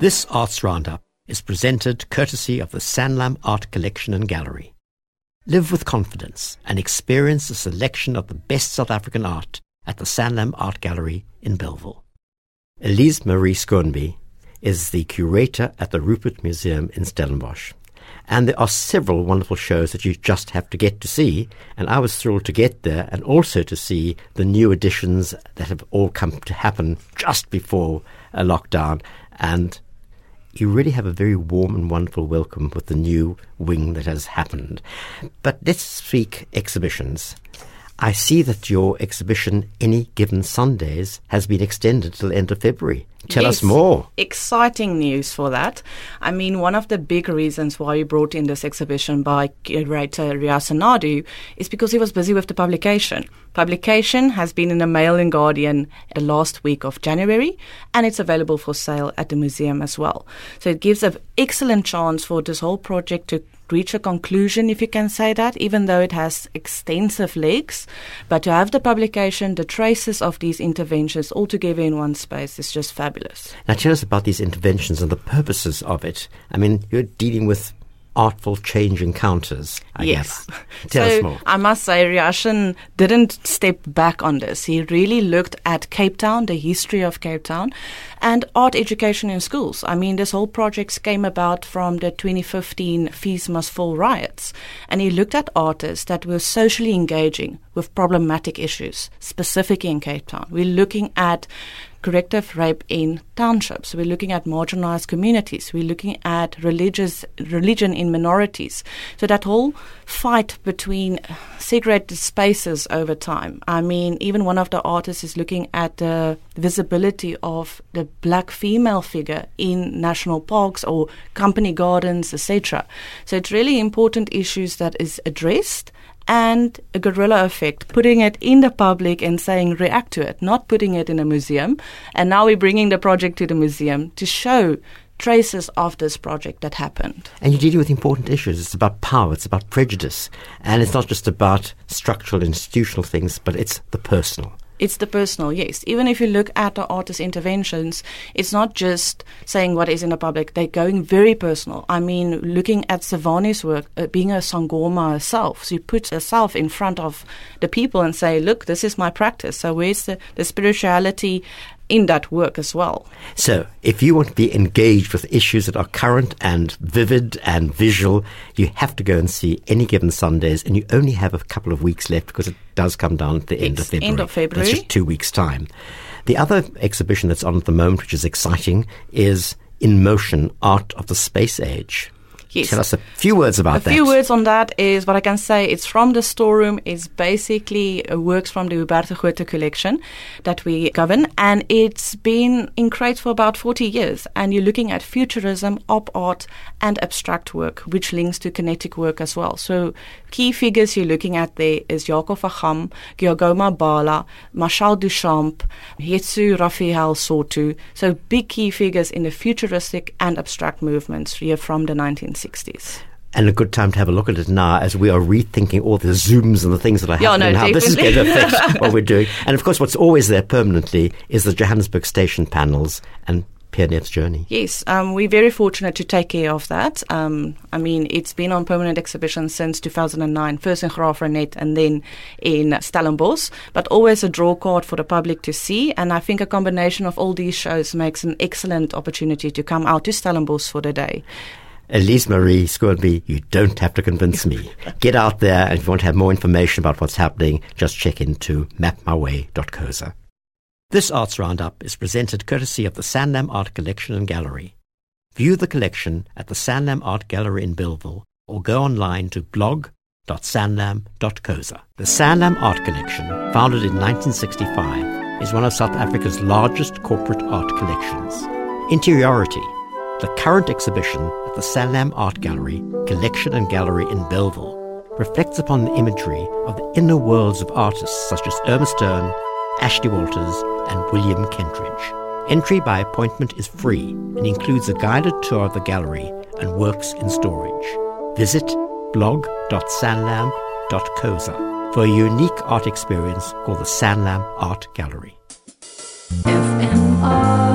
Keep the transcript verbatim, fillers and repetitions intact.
This Arts Roundup is presented courtesy of the Sanlam Art Collection and Gallery. Live with confidence and experience a selection of the best South African art at the Sanlam Art Gallery in Bellville. Elise Marie Skoonby is the curator at the Rupert Museum in Stellenbosch. And there are several wonderful shows that you just have to get to see. And I was thrilled to get there and also to see the new editions that have all come to happen just before a lockdown. And you really have a very warm and wonderful welcome with the new wing that has happened. But let's speak exhibitions. I see that your exhibition, Any Given Sundays, has been extended till the end of February. Tell yes, us more. Exciting news for that. I mean, one of the big reasons why we brought in this exhibition by curator Riasa Nadu is because he was busy with the publication. Publication has been in the Mail and Guardian the last week of January, and it's available for sale at the museum as well. So it gives an excellent chance for this whole project to reach a conclusion, if you can say that, even though it has extensive legs. But to have the publication, the traces of these interventions all together in one space is just fabulous. Now tell us about these interventions and the purposes of it. I mean, you're dealing with artful change encounters, I yes. guess. Tell so us more. I must say, Riashan didn't step back on this. He really looked at Cape Town, the history of Cape Town, and art education in schools. I mean, this whole project came about from the twenty fifteen Fees Must Fall riots, and he looked at artists that were socially engaging with problematic issues, specifically in Cape Town. We're looking at corrective rape in townships. We're looking at marginalized communities. We're looking at religious religion in minorities. So that whole fight between segregated spaces over time. I mean, even one of the artists is looking at the visibility of the black female figure in national parks or company gardens, et cetera. So it's really important issues that is addressed, and a guerrilla effect, putting it in the public and saying react to it, not putting it in a museum. And now we're bringing the project to the museum to show traces of this project that happened. And you're dealing with important issues. It's about power, it's about prejudice, and it's not just about structural, institutional things, but it's the personal. It's the personal, yes. Even if you look at the artist interventions, it's not just saying what is in the public. They're going very personal. I mean, looking at Savani's work, uh, being a Sangoma herself. So you put herself in front of the people and say, look, this is my practice. So where's the, the spirituality in that work as well? So if you want to be engaged with issues that are current and vivid and visual, you have to go and see Any Given Sundays, and you only have a couple of weeks left because it does come down at the end it's of February. End of February. That's just two weeks' time. The other exhibition that's on at the moment, which is exciting, is In Motion, Art of the Space Age. Yes. Tell us a few words about a that. A few words on that is what I can say. It's from the storeroom. It's basically uh, works from the Huberto Goethe collection that we govern. And it's been in crates for about forty years. And you're looking at futurism, op art, and abstract work, which links to kinetic work as well. So key figures you're looking at there is Jacob van Gam, Giacomo Bala, Marcel Duchamp, Hetsu Raphael Soto. So big key figures in the futuristic and abstract movements here from the nineteen sixties. And a good time to have a look at it now as we are rethinking all the Zooms and the things that are yeah, happening no, now. definitely. This is going to affect what we're doing. And of course, what's always there permanently is the Johannesburg Station panels and Pierre Neff's journey. Yes, um, we're very fortunate to take care of that. Um, I mean, it's been on permanent exhibition since two thousand nine, first in Graafrenet and then in Stellenbosch, but always a draw card for the public to see. And I think a combination of all these shows makes an excellent opportunity to come out to Stellenbosch for the day. Elise Marie Skoonby, you don't have to convince me. Get out there, and if you want to have more information about what's happening, just check into map my way dot co za. This Arts Roundup is presented courtesy of the Sanlam Art Collection and Gallery. View the collection at the Sanlam Art Gallery in Bellville or go online to blog dot sanlam dot co za. The Sanlam Art Collection, founded in nineteen sixty-five, is one of South Africa's largest corporate art collections. Interiority. The current exhibition at the Sanlam Art Gallery, Collection and Gallery in Bellville, reflects upon the imagery of the inner worlds of artists such as Irma Stern, Ashley Walters, and William Kentridge. Entry by appointment is free and includes a guided tour of the gallery and works in storage. Visit blog dot sanlam dot co za for a unique art experience called the Sanlam Art Gallery. F M R